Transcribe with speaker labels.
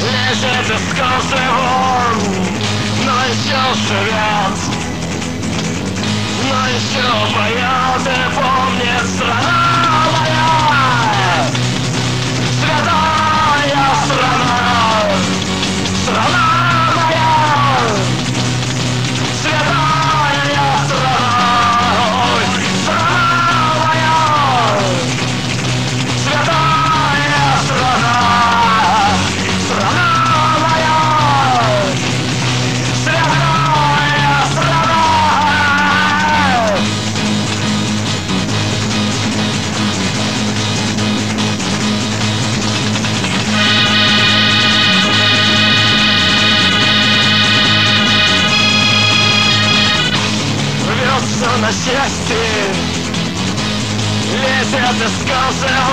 Speaker 1: Лезет из кожи вон, но еще живет, но еще поет и помнит страна моя, святая страна, страна моя, святая страна, ой, страна моя, святая страна. На счастье лезет из кожи